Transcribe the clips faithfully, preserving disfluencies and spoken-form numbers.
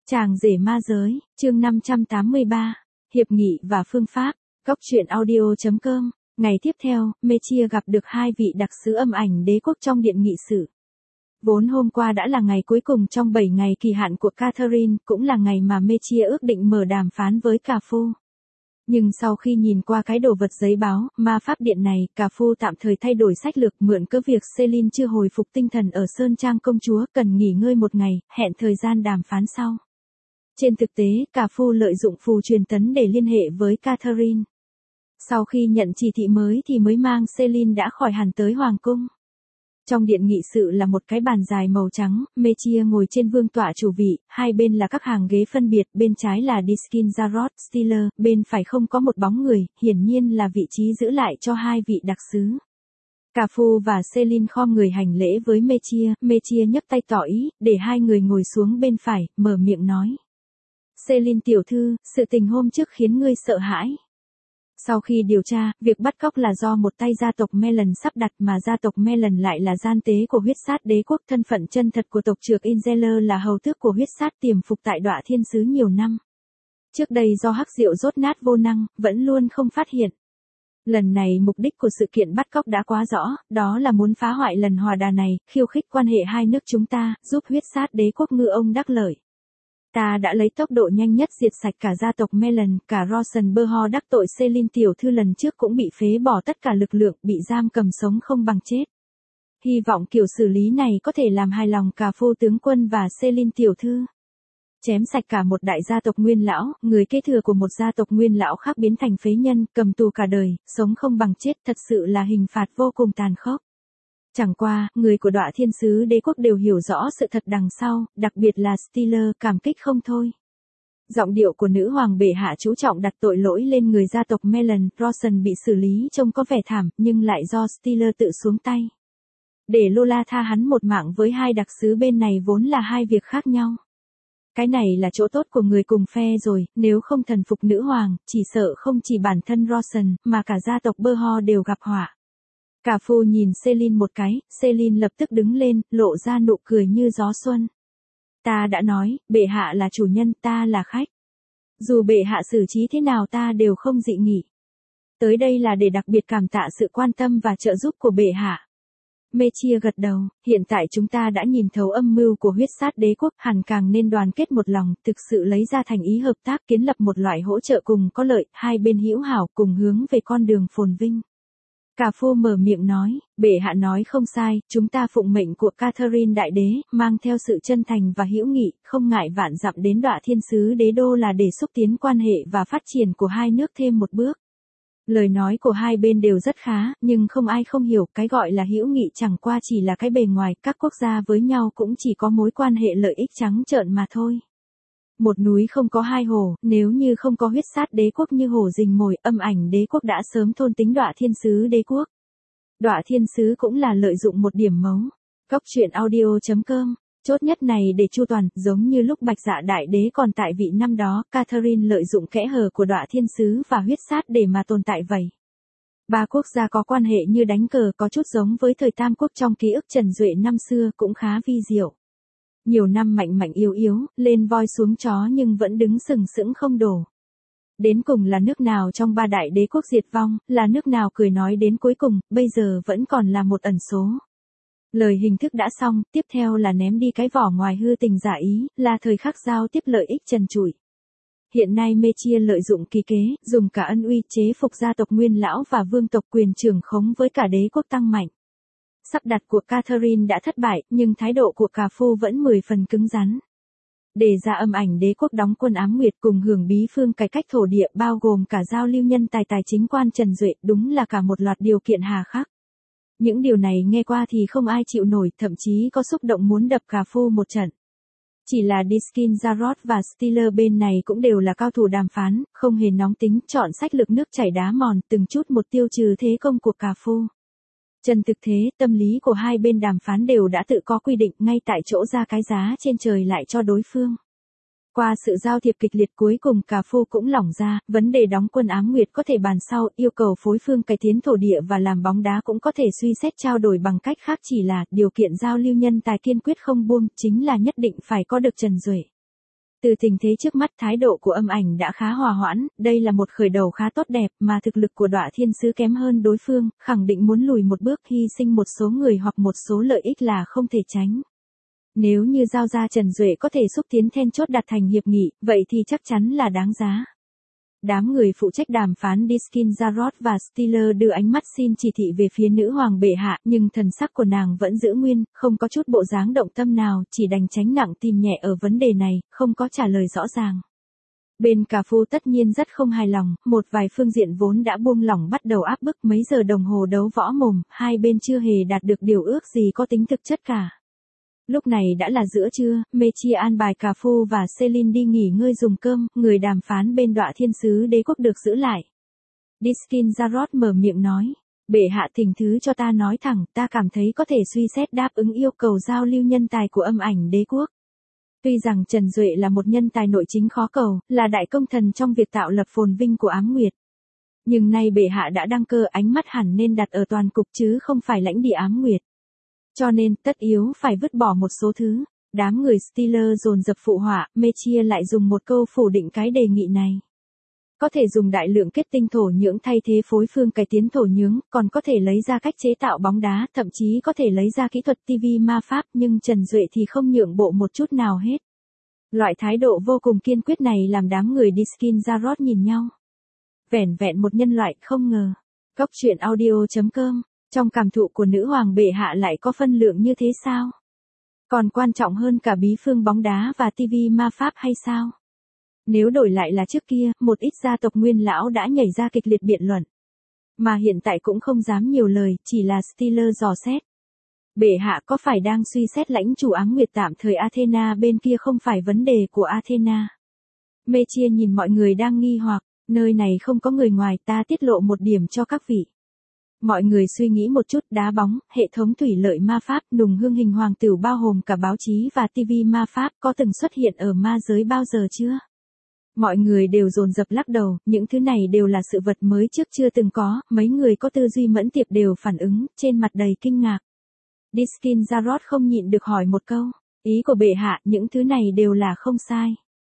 Chàng rể ma giới, chương năm trăm tám mươi ba, hiệp nghị và phương pháp, góc truyện audio chấm com. Ngày tiếp theo, Mechia gặp được hai vị đặc sứ âm ảnh đế quốc trong điện nghị sự. Vốn hôm qua đã là ngày cuối cùng trong bảy ngày kỳ hạn của Catherine, cũng là ngày mà Mechia ước định mở đàm phán với Cà Phu. Nhưng sau khi nhìn qua cái đồ vật giấy báo, ma pháp điện này, Cà Phu tạm thời thay đổi sách lược mượn cớ việc Celine chưa hồi phục tinh thần ở Sơn Trang công chúa cần nghỉ ngơi một ngày, hẹn thời gian đàm phán sau. Trên thực tế, Cà Phu lợi dụng phù truyền tấn để liên hệ với Catherine. Sau khi nhận chỉ thị mới thì mới mang Celine đã khỏi hẳn tới Hoàng cung. Trong điện nghị sự là một cái bàn dài màu trắng, Mechia ngồi trên vương tọa chủ vị, hai bên là các hàng ghế phân biệt, bên trái là Diskin Jarrod Stiller, bên phải không có một bóng người, hiển nhiên là vị trí giữ lại cho hai vị đặc sứ. Cà Phu và Celine khom người hành lễ với Mechia, Mechia nhấc tay tỏ ý, để hai người ngồi xuống bên phải, mở miệng nói. Celine tiểu thư, sự tình hôm trước khiến ngươi sợ hãi. Sau khi điều tra, việc bắt cóc là do một tay gia tộc Mellon sắp đặt mà gia tộc Mellon lại là gian tế của huyết sát đế quốc. Thân phận chân thật của tộc trưởng Ingeller là hầu tước của huyết sát tiềm phục tại Đọa Thiên Sứ nhiều năm. Trước đây do hắc rượu rốt nát vô năng, vẫn luôn không phát hiện. Lần này mục đích của sự kiện bắt cóc đã quá rõ, đó là muốn phá hoại lần hòa đà này, khiêu khích quan hệ hai nước chúng ta, giúp huyết sát đế quốc ngư ông đắc lợi. Ta đã lấy tốc độ nhanh nhất diệt sạch cả gia tộc Mellon, cả Rosenberg đắc tội Celine tiểu thư lần trước cũng bị phế bỏ tất cả lực lượng, bị giam cầm sống không bằng chết. Hy vọng kiểu xử lý này có thể làm hài lòng Cà Phu tướng quân và Celine tiểu thư. Chém sạch cả một đại gia tộc nguyên lão, người kế thừa của một gia tộc nguyên lão khác biến thành phế nhân, cầm tù cả đời, sống không bằng chết, thật sự là hình phạt vô cùng tàn khốc. Chẳng qua, người của Đọa Thiên Sứ đế quốc đều hiểu rõ sự thật đằng sau, đặc biệt là Stiller, cảm kích không thôi. Giọng điệu của nữ hoàng bệ hạ chú trọng đặt tội lỗi lên người gia tộc Mellon, Rosen bị xử lý trông có vẻ thảm, nhưng lại do Stiller tự xuống tay. Để Lola tha hắn một mạng với hai đặc sứ bên này vốn là hai việc khác nhau. Cái này là chỗ tốt của người cùng phe rồi, nếu không thần phục nữ hoàng, chỉ sợ không chỉ bản thân Rosen, mà cả gia tộc Berho đều gặp họa. Cà Phu nhìn Celine một cái, Celine lập tức đứng lên, lộ ra nụ cười như gió xuân. Ta đã nói, bệ hạ là chủ nhân, ta là khách. Dù bệ hạ xử trí thế nào ta đều không dị nghị. Tới đây là để đặc biệt cảm tạ sự quan tâm và trợ giúp của bệ hạ. Mechia gật đầu, hiện tại chúng ta đã nhìn thấu âm mưu của huyết sát đế quốc, hẳn càng nên đoàn kết một lòng, thực sự lấy ra thành ý hợp tác, kiến lập một loại hỗ trợ cùng có lợi, hai bên hữu hảo cùng hướng về con đường phồn vinh. Cà Phu mở miệng nói, bệ hạ nói không sai, chúng ta phụng mệnh của Catherine đại đế, mang theo sự chân thành và hữu nghị, không ngại vạn dặm đến Đọa Thiên Sứ đế đô là để xúc tiến quan hệ và phát triển của hai nước thêm một bước. Lời nói của hai bên đều rất khá, nhưng không ai không hiểu, cái gọi là hữu nghị chẳng qua chỉ là cái bề ngoài, các quốc gia với nhau cũng chỉ có mối quan hệ lợi ích trắng trợn mà thôi. Một núi không có hai hồ, nếu như không có huyết sát đế quốc như hổ rình mồi, âm ảnh đế quốc đã sớm thôn tính Đọa Thiên Sứ đế quốc. Đọa Thiên Sứ cũng là lợi dụng một điểm mấu. Góc truyện audio chấm com, chốt nhất này để chu toàn, giống như lúc Bạch Dạ đại đế còn tại vị năm đó, Catherine lợi dụng kẽ hở của Đọa Thiên Sứ và huyết sát để mà tồn tại vậy. Ba quốc gia có quan hệ như đánh cờ, có chút giống với thời Tam Quốc trong ký ức Trần Duệ năm xưa, cũng khá vi diệu. Nhiều năm mạnh mạnh yếu yếu, lên voi xuống chó nhưng vẫn đứng sừng sững không đổ. Đến cùng là nước nào trong ba đại đế quốc diệt vong, là nước nào cười nói đến cuối cùng, bây giờ vẫn còn là một ẩn số. Lời hình thức đã xong, tiếp theo là ném đi cái vỏ ngoài hư tình giả ý, là thời khắc giao tiếp lợi ích trần trụi. Hiện nay Mechia lợi dụng kỳ kế, dùng cả ân uy chế phục gia tộc nguyên lão và vương tộc quyền trưởng khống với cả đế quốc tăng mạnh. Sắp đặt của Catherine đã thất bại, nhưng thái độ của Cà Phu vẫn mười phần cứng rắn. Để ra âm ảnh đế quốc đóng quân Ám Nguyệt cùng hưởng bí phương cải cách thổ địa bao gồm cả giao lưu nhân tài tài chính quan Trần Duệ, đúng là cả một loạt điều kiện hà khắc. Những điều này nghe qua thì không ai chịu nổi, thậm chí có xúc động muốn đập Cà Phu một trận. Chỉ là Diskin Jarrod và Stiller bên này cũng đều là cao thủ đàm phán, không hề nóng tính, chọn sách lược nước chảy đá mòn, từng chút một tiêu trừ thế công của Cà Phu. Chân thực thế, tâm lý của hai bên đàm phán đều đã tự có quy định, ngay tại chỗ ra cái giá trên trời lại cho đối phương. Qua sự giao thiệp kịch liệt cuối cùng Cà Phu cũng lỏng ra, vấn đề đóng quân Ám Nguyệt có thể bàn sau, yêu cầu phối phương cải tiến thổ địa và làm bóng đá cũng có thể suy xét trao đổi bằng cách khác, chỉ là điều kiện giao lưu nhân tài kiên quyết không buông, chính là nhất định phải có được Trần Duệ. Từ tình thế trước mắt thái độ của âm ảnh đã khá hòa hoãn, đây là một khởi đầu khá tốt đẹp mà thực lực của Đọa Thiên Sứ kém hơn đối phương, khẳng định muốn lùi một bước hy sinh một số người hoặc một số lợi ích là không thể tránh. Nếu như Giao Gia Trần Duệ có thể xúc tiến then chốt đạt thành hiệp nghị, vậy thì chắc chắn là đáng giá. Đám người phụ trách đàm phán Diskin Zarot và Steeler đưa ánh mắt xin chỉ thị về phía nữ hoàng bệ hạ, nhưng thần sắc của nàng vẫn giữ nguyên, không có chút bộ dáng động tâm nào, chỉ đành tránh nặng tim nhẹ ở vấn đề này, không có trả lời rõ ràng. Bên Cà Phu tất nhiên rất không hài lòng, một vài phương diện vốn đã buông lỏng bắt đầu áp bức, mấy giờ đồng hồ đấu võ mồm, hai bên chưa hề đạt được điều ước gì có tính thực chất cả. Lúc này đã là giữa trưa, Mechia an bài Cà Phu và Celine đi nghỉ ngơi dùng cơm, người đàm phán bên Đọa Thiên Sứ Đế quốc được giữ lại. Diskin Zarot mở miệng nói, bệ hạ thỉnh thứ cho ta nói thẳng, ta cảm thấy có thể suy xét đáp ứng yêu cầu giao lưu nhân tài của âm ảnh đế quốc. Tuy rằng Trần Duệ là một nhân tài nội chính khó cầu, là đại công thần trong việc tạo lập phồn vinh của Ám Nguyệt. Nhưng nay bệ hạ đã đăng cơ, ánh mắt hẳn nên đặt ở toàn cục chứ không phải lãnh địa Ám Nguyệt. Cho nên, tất yếu phải vứt bỏ một số thứ. Đám người Steeler dồn dập phụ họa, Mechia lại dùng một câu phủ định cái đề nghị này. Có thể dùng đại lượng kết tinh thổ nhưỡng thay thế phối phương cải tiến thổ nhưỡng, còn có thể lấy ra cách chế tạo bóng đá, thậm chí có thể lấy ra kỹ thuật ti vi ma pháp, nhưng Trần Duệ thì không nhượng bộ một chút nào hết. Loại thái độ vô cùng kiên quyết này làm đám người Diskin Zarot nhìn nhau. Vẻn vẹn một nhân loại, không ngờ. Góc truyện audio chấm com, trong cảm thụ của nữ hoàng bệ hạ lại có phân lượng như thế sao? Còn quan trọng hơn cả bí phương bóng đá và ti vi ma pháp hay sao? Nếu đổi lại là trước kia, một ít gia tộc nguyên lão đã nhảy ra kịch liệt biện luận. Mà hiện tại cũng không dám nhiều lời, chỉ là Steeler dò xét. Bệ hạ có phải đang suy xét lãnh chủ Áng Nguyệt tạm thời Athena bên kia không phải vấn đề của Athena? Mechia nhìn mọi người đang nghi hoặc, nơi này không có người ngoài, ta tiết lộ một điểm cho các vị. Mọi người suy nghĩ một chút, đá bóng, hệ thống thủy lợi ma pháp, nùng hương hình hoàng tửu bao gồm cả báo chí và ti vi ma pháp có từng xuất hiện ở ma giới bao giờ chưa? Mọi người đều dồn dập lắc đầu, những thứ này đều là sự vật mới trước chưa từng có, mấy người có tư duy mẫn tiệp đều phản ứng, trên mặt đầy kinh ngạc. Diskin Zarot không nhịn được hỏi một câu, ý của bệ hạ, những thứ này đều là không sai.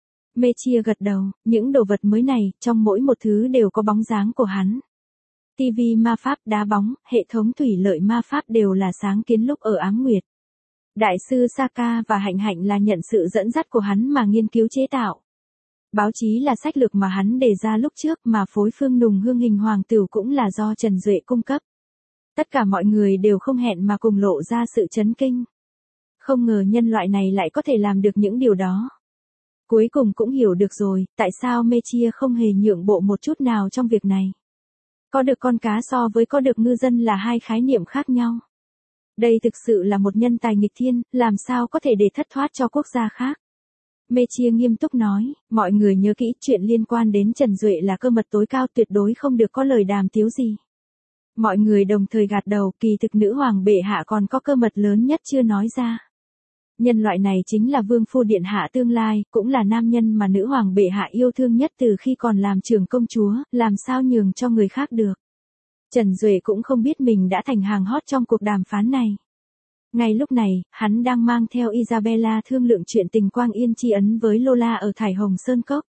Mechia gật đầu, những đồ vật mới này, trong mỗi một thứ đều có bóng dáng của hắn. ti vi ma pháp, đá bóng, hệ thống thủy lợi ma pháp đều là sáng kiến lúc ở Ám Nguyệt. Đại sư Saka và Hạnh Hạnh là nhận sự dẫn dắt của hắn mà nghiên cứu chế tạo. Báo chí là sách lược mà hắn đề ra lúc trước, mà phối phương nùng hương hình hoàng tửu cũng là do Trần Duệ cung cấp. Tất cả mọi người đều không hẹn mà cùng lộ ra sự chấn kinh. Không ngờ nhân loại này lại có thể làm được những điều đó. Cuối cùng cũng hiểu được rồi, tại sao Mechia không hề nhượng bộ một chút nào trong việc này. Có được con cá so với có được ngư dân là hai khái niệm khác nhau. Đây thực sự là một nhân tài nghịch thiên, làm sao có thể để thất thoát cho quốc gia khác. Mechia nghiêm túc nói, mọi người nhớ kỹ, chuyện liên quan đến Trần Duệ là cơ mật tối cao, tuyệt đối không được có lời đàm tiếu gì. Mọi người đồng thời gạt đầu, kỳ thực nữ hoàng bệ hạ còn có cơ mật lớn nhất chưa nói ra. Nhân loại này chính là vương phu điện hạ tương lai, cũng là nam nhân mà nữ hoàng bệ hạ yêu thương nhất từ khi còn làm trưởng công chúa, làm sao nhường cho người khác được. Trần Duệ cũng không biết mình đã thành hàng hot trong cuộc đàm phán này. Ngay lúc này, hắn đang mang theo Isabella thương lượng chuyện tình Quang Yên chi ấn với Lola ở Thải Hồng Sơn Cốc.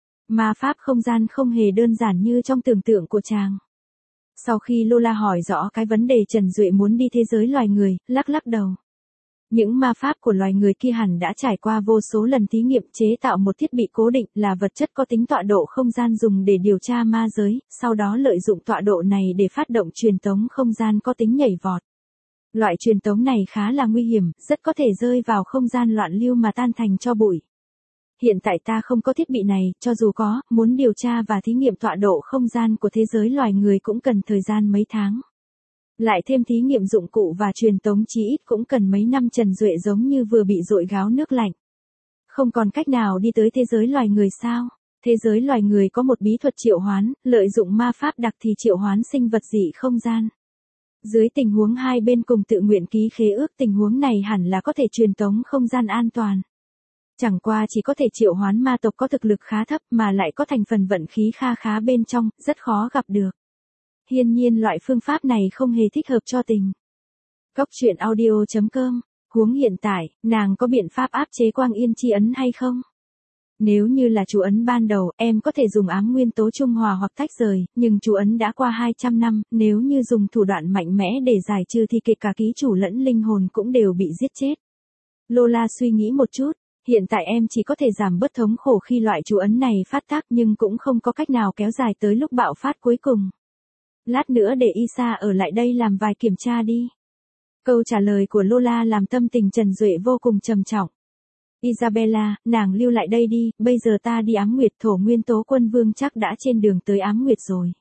Ma pháp không gian không hề đơn giản như trong tưởng tượng của chàng. Sau khi Lola hỏi rõ cái vấn đề Trần Duệ muốn đi thế giới loài người, lắc lắc đầu. Những ma pháp của loài người kia hẳn đã trải qua vô số lần thí nghiệm chế tạo một thiết bị cố định là vật chất có tính tọa độ không gian dùng để điều tra ma giới, sau đó lợi dụng tọa độ này để phát động truyền tống không gian có tính nhảy vọt. Loại truyền tống này khá là nguy hiểm, rất có thể rơi vào không gian loạn lưu mà tan thành tro bụi. Hiện tại ta không có thiết bị này, cho dù có, muốn điều tra và thí nghiệm tọa độ không gian của thế giới loài người cũng cần thời gian mấy tháng. Lại thêm thí nghiệm dụng cụ và truyền tống chí ít cũng cần mấy năm. Trần Duệ giống như vừa bị dội gáo nước lạnh. Không còn cách nào đi tới thế giới loài người sao? Thế giới loài người có một bí thuật triệu hoán, lợi dụng ma pháp đặc thì triệu hoán sinh vật dị không gian. Dưới tình huống hai bên cùng tự nguyện ký khế ước, tình huống này hẳn là có thể truyền tống không gian an toàn. Chẳng qua chỉ có thể triệu hoán ma tộc có thực lực khá thấp mà lại có thành phần vận khí kha khá bên trong, rất khó gặp được. Hiển nhiên loại phương pháp này không hề thích hợp cho tình. Góc truyện audio chấm com, huống hiện tại, nàng có biện pháp áp chế Quang Yên chi ấn hay không? Nếu như là chú ấn ban đầu, em có thể dùng ám nguyên tố trung hòa hoặc tách rời, nhưng chú ấn đã qua hai trăm năm, nếu như dùng thủ đoạn mạnh mẽ để giải trừ thì kể cả ký chủ lẫn linh hồn cũng đều bị giết chết. Lola suy nghĩ một chút, hiện tại em chỉ có thể giảm bớt thống khổ khi loại chú ấn này phát tác nhưng cũng không có cách nào kéo dài tới lúc bạo phát cuối cùng. Lát nữa để Isa ở lại đây làm vài kiểm tra đi. Câu trả lời của Lola làm tâm tình Trần Duệ vô cùng trầm trọng. Isabella, nàng lưu lại đây đi, bây giờ ta đi ám nguyệt, thổ nguyên tố quân vương chắc đã trên đường tới ám nguyệt rồi.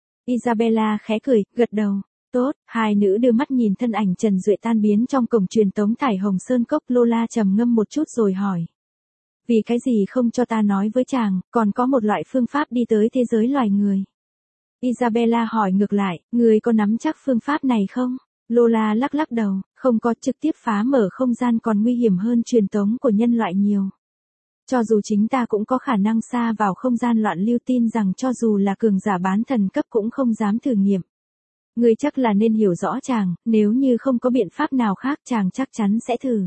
Isabella khẽ cười, gật đầu. Tốt, hai nữ đưa mắt nhìn thân ảnh Trần Duệ tan biến trong cổng truyền tống thải Hồng Sơn Cốc. Lola trầm ngâm một chút rồi hỏi. Vì cái gì không cho ta nói với chàng, còn có một loại phương pháp đi tới thế giới loài người. Isabella hỏi ngược lại, người có nắm chắc phương pháp này không? Lola lắc lắc đầu, không có, trực tiếp phá mở không gian còn nguy hiểm hơn truyền tống của nhân loại nhiều. Cho dù chính ta cũng có khả năng xa vào không gian loạn lưu, tin rằng cho dù là cường giả bán thần cấp cũng không dám thử nghiệm. Ngươi chắc là nên hiểu rõ chàng, nếu như không có biện pháp nào khác chàng chắc chắn sẽ thử.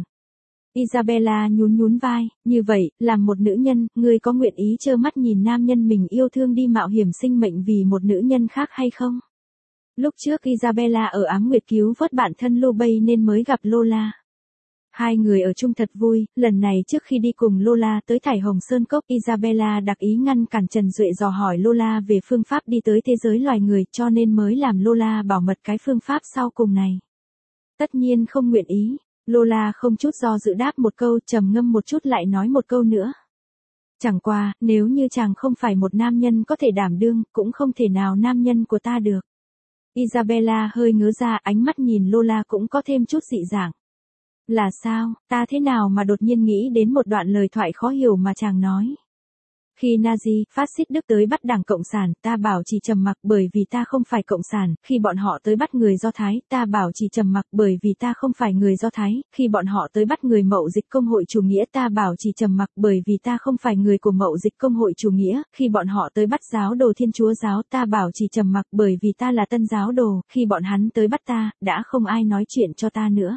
Isabella nhún nhún vai, như vậy, làm một nữ nhân, ngươi có nguyện ý trơ mắt nhìn nam nhân mình yêu thương đi mạo hiểm sinh mệnh vì một nữ nhân khác hay không? Lúc trước Isabella ở ám nguyệt cứu vớt bản thân Lubei nên mới gặp Lola. Hai người ở chung thật vui, lần này trước khi đi cùng Lola tới thải Hồng Sơn Cốc, Isabella đặc ý ngăn cản Trần Duệ dò hỏi Lola về phương pháp đi tới thế giới loài người, cho nên mới làm Lola bảo mật cái phương pháp sau cùng này. Tất nhiên không nguyện ý, Lola không chút do dự đáp một câu, trầm ngâm một chút lại nói một câu nữa. Chẳng qua, nếu như chàng không phải một nam nhân có thể đảm đương, cũng không thể nào nam nhân của ta được. Isabella hơi ngớ ra, ánh mắt nhìn Lola cũng có thêm chút dị dạng. Là sao, ta thế nào mà đột nhiên nghĩ đến một đoạn lời thoại khó hiểu mà chàng nói. Khi Nazi, phát xít Đức tới bắt Đảng Cộng sản, ta bảo trì trầm mặc bởi vì ta không phải Cộng sản, khi bọn họ tới bắt người Do Thái, ta bảo trì trầm mặc bởi vì ta không phải người Do Thái, khi bọn họ tới bắt người Mậu Dịch Công hội Chủ nghĩa, ta bảo trì trầm mặc bởi vì ta không phải người của Mậu Dịch Công hội Chủ nghĩa, khi bọn họ tới bắt giáo đồ Thiên Chúa giáo, ta bảo trì trầm mặc bởi vì ta là Tân giáo đồ, khi bọn hắn tới bắt ta, đã không ai nói chuyện cho ta nữa.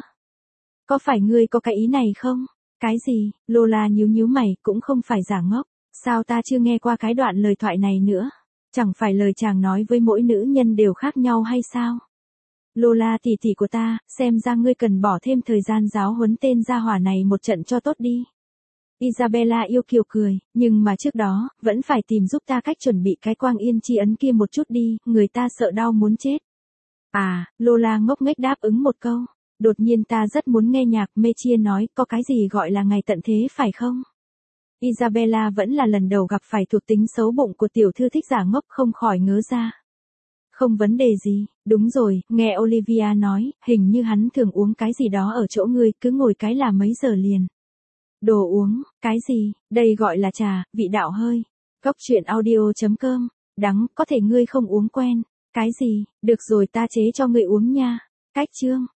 Có phải ngươi có cái ý này không? Cái gì? Lola nhíu nhíu mày, cũng không phải giả ngốc. Sao ta chưa nghe qua cái đoạn lời thoại này nữa? Chẳng phải lời chàng nói với mỗi nữ nhân đều khác nhau hay sao? Lola tỷ tỷ của ta, xem ra ngươi cần bỏ thêm thời gian giáo huấn tên gia hỏa này một trận cho tốt đi. Isabella yêu kiều cười, nhưng mà trước đó, vẫn phải tìm giúp ta cách chuẩn bị cái quang yên chi ấn kia một chút đi, người ta sợ đau muốn chết. À, Lola ngốc nghếch đáp ứng một câu. Đột nhiên ta rất muốn nghe nhạc. Mechia nói, có cái gì gọi là ngày tận thế phải không? Isabella vẫn là lần đầu gặp phải thuộc tính xấu bụng của tiểu thư thích giả ngốc, không khỏi ngớ ra. Không vấn đề gì, đúng rồi, nghe Olivia nói, hình như hắn thường uống cái gì đó ở chỗ ngươi, cứ ngồi cái là mấy giờ liền. Đồ uống, cái gì, đây gọi là trà, vị đạo hơi. Cốc truyện audio chấm com, đắng, có thể ngươi không uống quen. Cái gì, được rồi ta chế cho ngươi uống nha. Cách chương.